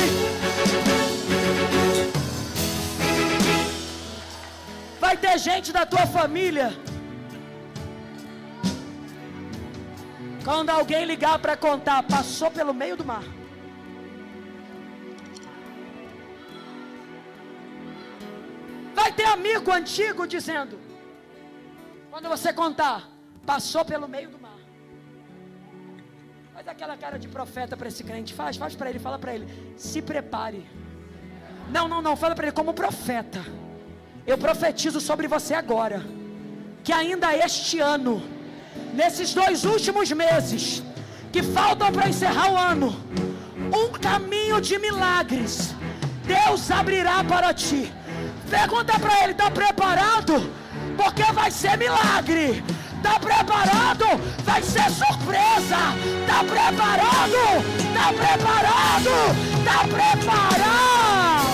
Vai ter gente da tua família, quando alguém ligar para contar, passou pelo meio do mar. Vai ter amigo antigo dizendo, quando você contar, passou pelo meio do mar. Faz aquela cara de profeta para esse crente. Faz, faz para ele, fala para ele: se prepare. Não, não, não, fala para ele como profeta. Eu profetizo sobre você agora, que ainda este ano, nesses dois últimos meses, que faltam para encerrar o ano, um caminho de milagres Deus abrirá para ti. Pergunta para ele: está preparado? Porque vai ser milagre. Está preparado? Vai ser surpresa. Está preparado? Está preparado? Está preparado?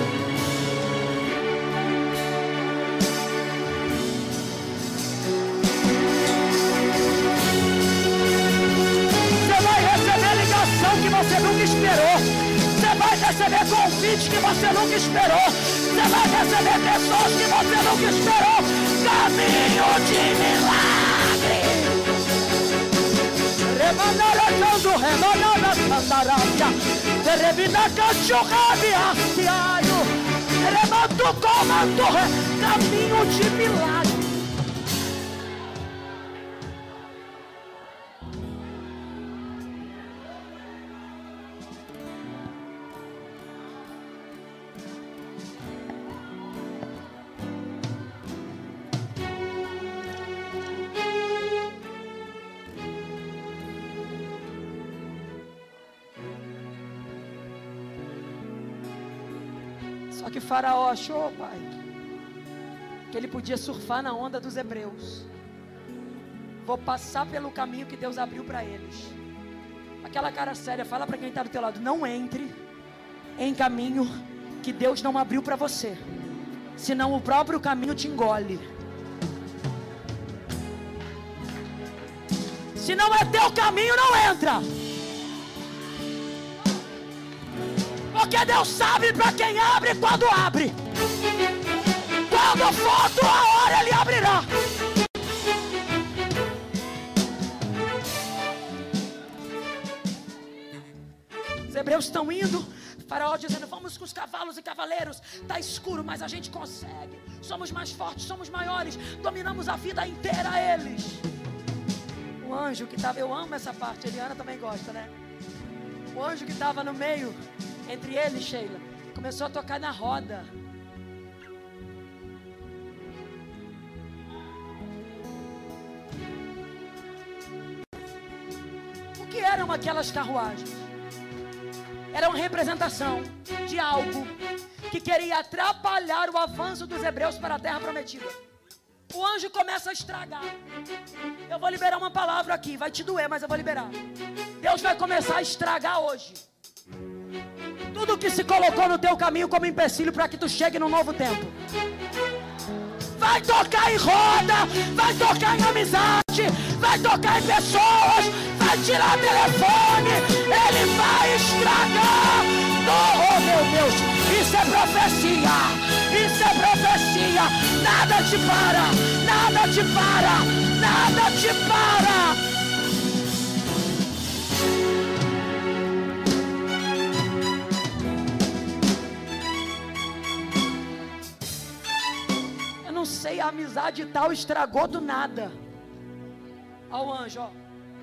Você vai receber ligação que você nunca esperou. Você vai receber convite que você nunca esperou. Você vai receber pessoas que você nunca esperou. Caminho de milagre. Remanara canto, remanara cantarabia. Rebina cachorrabi astiaio. Remanto comando. Caminho de milagre. Só que Faraó achou, pai, que ele podia surfar na onda dos hebreus. Vou passar pelo caminho que Deus abriu para eles. Aquela cara séria, fala para quem está do teu lado: não entre em caminho que Deus não abriu para você, senão o próprio caminho te engole. Se não é teu caminho, não entra. Porque Deus sabe para quem abre quando abre. Quando for tua hora, Ele abrirá. Os hebreus estão indo, Faraó dizendo: vamos com os cavalos e cavaleiros. Está escuro, mas a gente consegue. Somos mais fortes, somos maiores. Dominamos a vida inteira a eles. O anjo que estava, eu amo essa parte, Eliana também gosta, né? O anjo que estava no meio, entre eles, Sheila, começou a tocar na roda. O que eram aquelas carruagens? Era uma representação de algo que queria atrapalhar o avanço dos hebreus para a terra prometida. O anjo começa a estragar. Eu vou liberar uma palavra aqui, vai te doer, mas eu vou liberar. Deus vai começar a estragar hoje tudo que se colocou no teu caminho como empecilho para que tu chegue num novo tempo. Vai tocar em roda, vai tocar em amizade, vai tocar em pessoas, vai tirar telefone, Ele vai estragar. Oh, meu Deus, isso é profecia, isso é profecia. Nada te para, nada te para, nada te para. Não sei, a amizade tal estragou do nada. Olha o anjo, ó.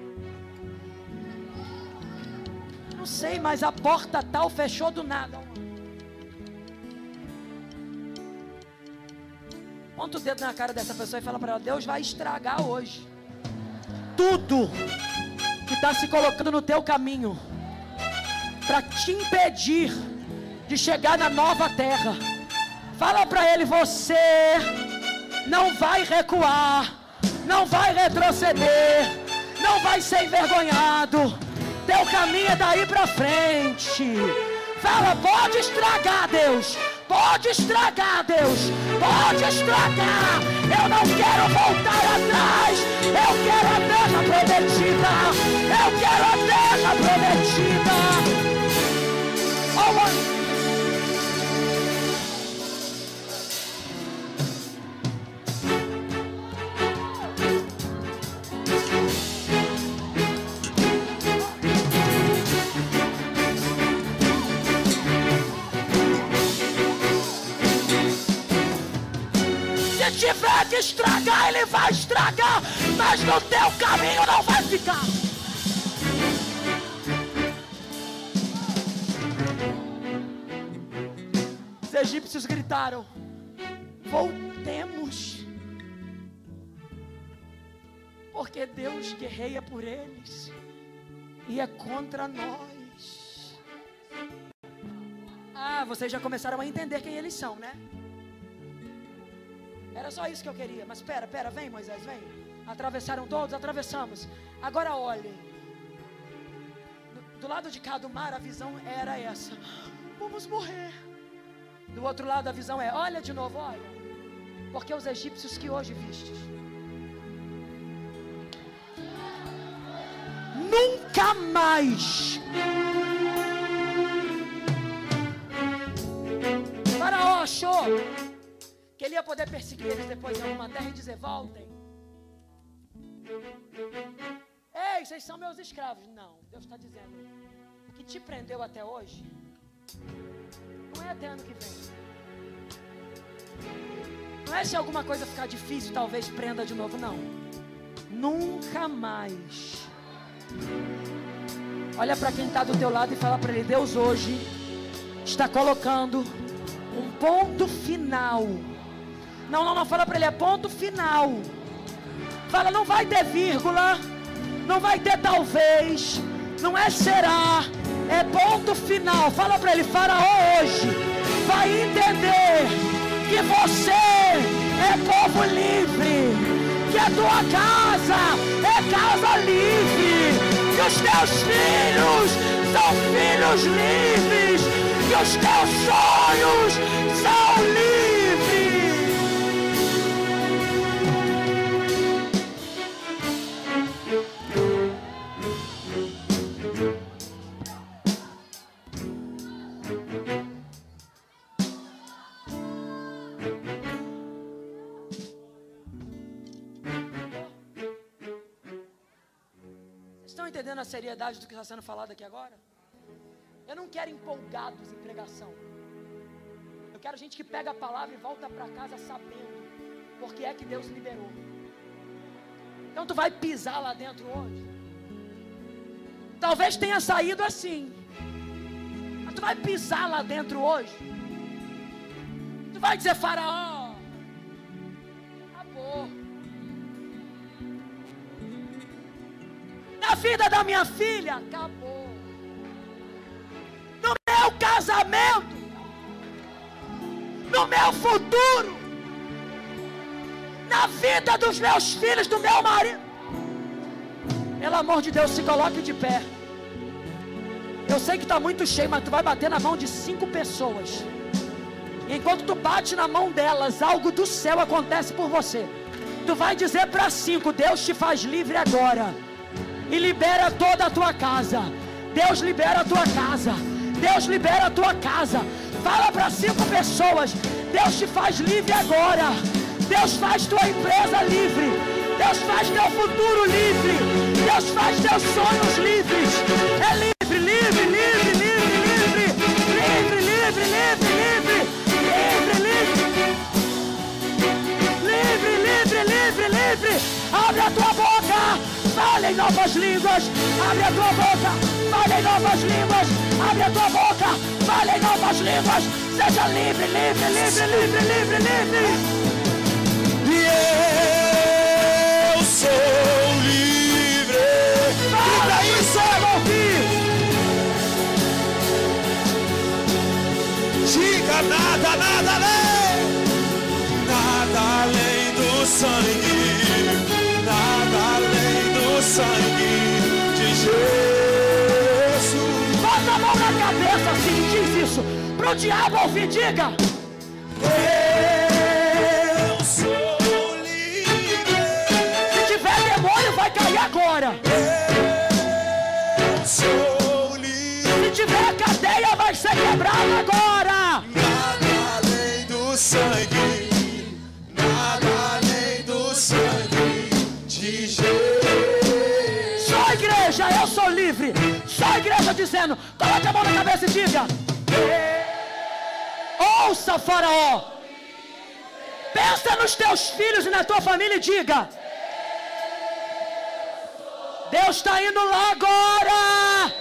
Não sei, mas a porta tal fechou do nada. Ponta o dedo na cara dessa pessoa e fala para ela: Deus vai estragar hoje tudo que está se colocando no teu caminho para te impedir de chegar na nova terra. Fala para ele: você não vai recuar, não vai retroceder, não vai ser envergonhado. Teu caminho é daí para frente. Fala: pode estragar, Deus, pode estragar, Deus, pode estragar. Eu não quero voltar atrás. Eu quero a terra prometida. Eu quero a terra prometida. Oh, se tiver que estragar, Ele vai estragar, mas no teu caminho não vai ficar. Os egípcios gritaram: voltemos, porque Deus guerreia por eles e é contra nós. Ah, vocês já começaram a entender quem eles são, né? Era só isso que eu queria. Mas espera, espera, vem Moisés, vem. Atravessaram todos, atravessamos. Agora olhem. Do, do lado de cá do mar a visão era essa: vamos morrer. Do outro lado a visão é: olha de novo, olha. Porque os egípcios que hoje vistes nunca mais. Faraó achou que ele ia poder perseguir eles depois em alguma terra e dizer: voltem. Ei, vocês são meus escravos. Não, Deus está dizendo: o que te prendeu até hoje não é até ano que vem. Não é se alguma coisa ficar difícil, talvez prenda de novo, não. Nunca mais. Olha para quem está do teu lado e fala para ele: Deus hoje está colocando um ponto final. Não, não, não, fala para ele: é ponto final. Fala: não vai ter vírgula, não vai ter talvez, não é será, é ponto final. Fala para ele: Faraó hoje vai entender que você é povo livre, que a tua casa é casa livre, que os teus filhos são filhos livres, que os teus sonhos são livres. entendendo a seriedade do que está sendo falado aqui agora? Eu não quero empolgados em pregação. Eu quero gente que pega a palavra e volta para casa sabendo porque é que Deus liberou. Então tu vai pisar lá dentro hoje. Talvez tenha saído assim, mas tu vai pisar lá dentro hoje. Tu vai dizer: Faraó, acabou. Na vida da minha filha, acabou. No meu casamento, no meu futuro, na vida dos meus filhos, do meu marido. Pelo amor de Deus, se coloque de pé. Eu sei que está muito cheio, mas tu vai bater na mão de cinco pessoas. E enquanto tu bate na mão delas, algo do céu acontece por você. Tu vai dizer para cinco: Deus te faz livre agora. E libera toda a tua casa. Deus libera a tua casa. Deus libera a tua casa. Fala para cinco pessoas: Deus te faz livre agora. Deus faz tua empresa livre. Deus faz teu futuro livre. Deus faz teus sonhos livres. É livre, livre, livre, livre, livre. Livre, livre, livre, livre. Livre, livre. Livre, livre, livre, livre. Abre a tua boca. Fale em novas línguas. Abre a tua boca. Fale em novas línguas. Abre a tua boca. Fale em novas línguas. Seja livre, livre, livre, livre, livre, livre. Eu sou livre. Fala isso, eu vou ouvir. Diga nada, nada além. Nada além do sangue. Nada além do sangue de Jesus. Bota a mão na cabeça assim, diz isso pro diabo ouvir, diga: Eu sou livre. se tiver demônio vai cair agora. Eu sou livre. Se tiver cadeia vai ser quebrada agora. Nada além do sangue. Nada além do sangue de Jesus. Só a igreja, eu sou livre. Só a igreja dizendo: coloque a mão na cabeça e diga: ouça, Faraó. Pensa nos teus filhos e na tua família e diga: Deus está indo lá agora.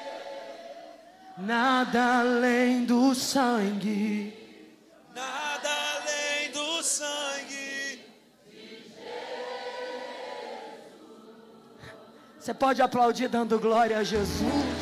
Nada além do sangue. Nada além do sangue. Você pode aplaudir dando glória a Jesus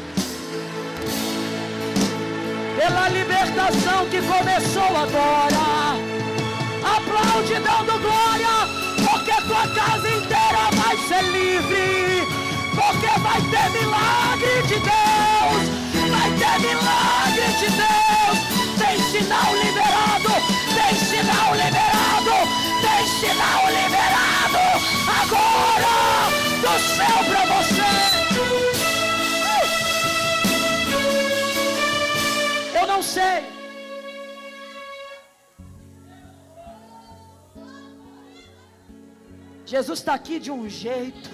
pela libertação que começou agora. Aplaude dando glória, porque tua casa inteira vai ser livre. Porque vai ter milagre de Deus. Vai ter milagre de Deus. Tem sinal liberado. Tem sinal liberado. Tem sinal liberado agora do céu para você. Eu não sei. Jesus está aqui de um jeito.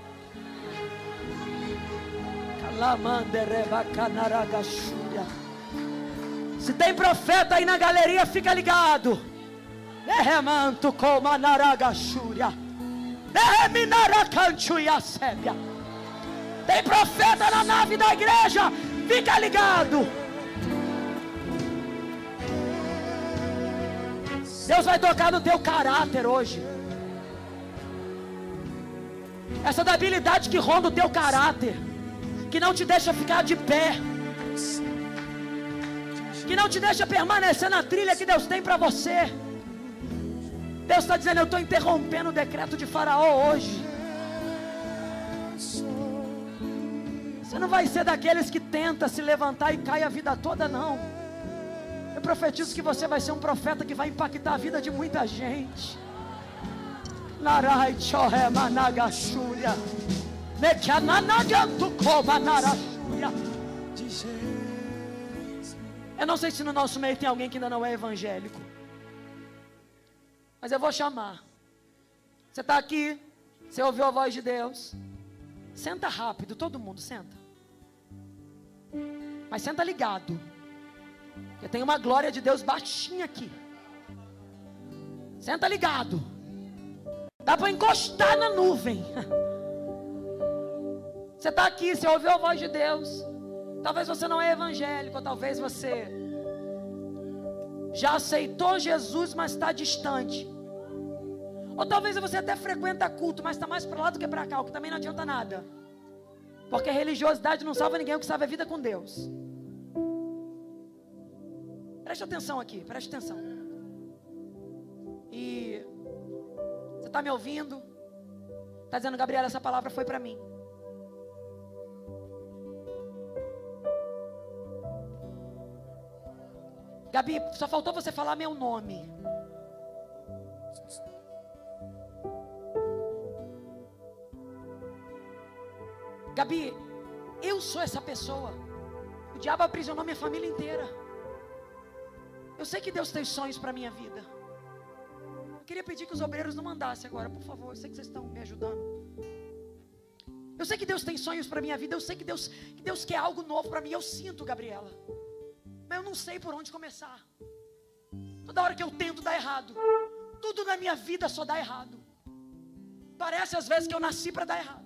Se tem profeta aí na galeria, fica ligado. Tem profeta na nave da igreja, fica ligado. Deus vai tocar no teu caráter hoje. Essa debilidade que ronda o teu caráter, que não te deixa ficar de pé, que não te deixa permanecer na trilha que Deus tem para você. Deus está dizendo: eu estou interrompendo o decreto de Faraó hoje. Você não vai ser daqueles que tenta se levantar e cai a vida toda, não. Eu profetizo que você vai ser um profeta que vai impactar a vida de muita gente. Narai chohe managashuria. Eu não sei se no nosso meio tem alguém que ainda não é evangélico, mas eu vou chamar. Você está aqui, você ouviu a voz de Deus, Senta rápido, todo mundo senta. Mas senta ligado. Porque tem uma glória de Deus baixinha aqui. Senta ligado. Dá para encostar na nuvem. Você está aqui, você ouviu a voz de Deus. Talvez você não é evangélico, ou talvez você já aceitou Jesus, mas está distante. Ou talvez você até frequenta culto, mas está mais para lá do que para cá, o que também não adianta nada. Porque a religiosidade não salva ninguém, o que salva é a vida com Deus. Preste atenção aqui, preste atenção. E você está me ouvindo? Está dizendo, Gabriela, essa palavra foi para mim. Gabi, só faltou você falar meu nome. Gabi, eu sou essa pessoa. O diabo aprisionou minha família inteira. Eu sei que Deus tem sonhos para a minha vida. Eu queria pedir que os obreiros não mandassem agora, por favor. Eu sei que vocês estão me ajudando. Eu sei que Deus tem sonhos para a minha vida. Eu sei que Deus, que Deus quer algo novo para mim. Eu sinto, Gabriela. Mas eu não sei por onde começar. Toda hora que eu tento dá errado. Tudo na minha vida só dá errado. Parece às vezes que eu nasci para dar errado.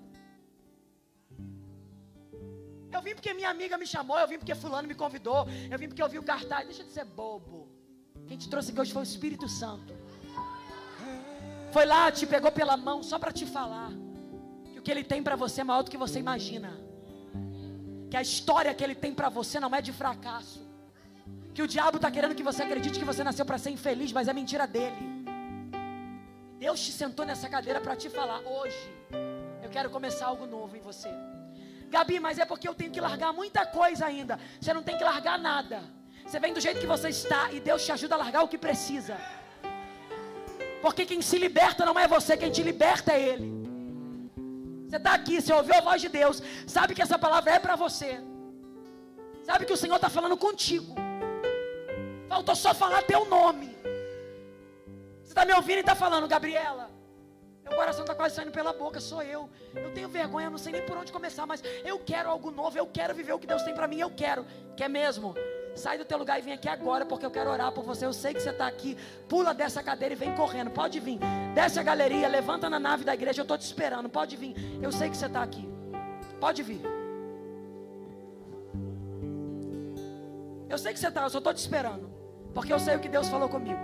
Eu vim porque minha amiga me chamou, eu vim porque fulano me convidou, eu vim porque eu vi o cartaz. Deixa de ser bobo. Quem te trouxe aqui hoje foi o Espírito Santo. Foi lá, te pegou pela mão só para te falar que o que Ele tem para você é maior do que você imagina. Que a história que Ele tem para você não é de fracasso. Que o diabo está querendo que você acredite que você nasceu para ser infeliz, mas é mentira dele. Deus te sentou nessa cadeira para te falar: hoje eu quero começar algo novo em você. Gabi, mas é porque eu tenho que largar muita coisa ainda. Você não tem que largar nada. Você vem do jeito que você está e Deus te ajuda a largar o que precisa. Porque quem se liberta não é você, quem te liberta é Ele. Você está aqui, você ouviu a voz de Deus, sabe que essa palavra é para você. Sabe que o Senhor está falando contigo. Faltou só falar teu nome. Você está me ouvindo e está falando: Gabriela, meu coração está quase saindo pela boca, sou eu. Eu tenho vergonha, eu não sei nem por onde começar, mas eu quero algo novo, eu quero viver o que Deus tem para mim, eu quero. Quer mesmo? Sai do teu lugar e vem aqui agora, porque eu quero orar por você. Eu sei que você está aqui. Pula dessa cadeira e vem correndo. Pode vir. Desce a galeria, levanta na nave da igreja, eu estou te esperando. Pode vir. Eu sei que você está aqui. Pode vir. Eu sei que você está, eu só estou te esperando, porque eu sei o que Deus falou comigo.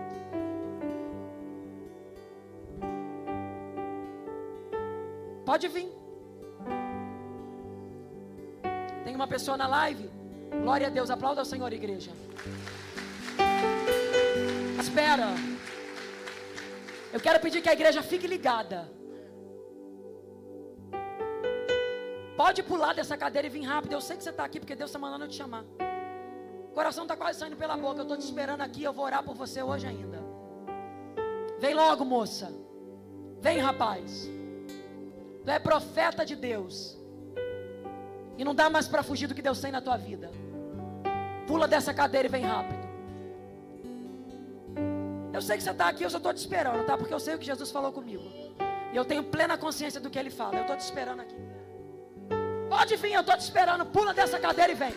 Pode vir. Tem uma pessoa na live. Glória a Deus, aplauda ao Senhor, igreja. Espera. Eu quero pedir que a igreja fique ligada. Pode pular dessa cadeira e vir rápido. Eu sei que você está aqui porque Deus está mandando eu te chamar. O coração está quase saindo pela boca. Eu estou te esperando aqui. Eu vou orar por você hoje ainda. Vem logo, moça. Vem, rapaz. Tu é profeta de Deus. E não dá mais para fugir do que Deus tem na tua vida. Pula dessa cadeira e vem rápido. Eu sei que você está aqui, eu só estou te esperando, tá? Porque eu sei o que Jesus falou comigo. E eu tenho plena consciência do que Ele fala. Eu estou te esperando aqui. Pode vir, eu estou te esperando. Pula dessa cadeira e vem.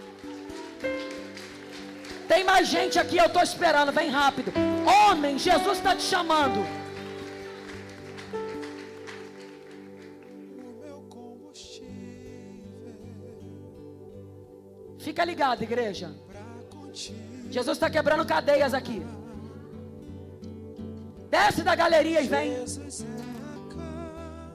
Tem mais gente aqui, eu estou esperando. Vem rápido. Homem, Jesus está te chamando. Fica ligado, igreja. Jesus está quebrando cadeias aqui. Desce da galeria e vem.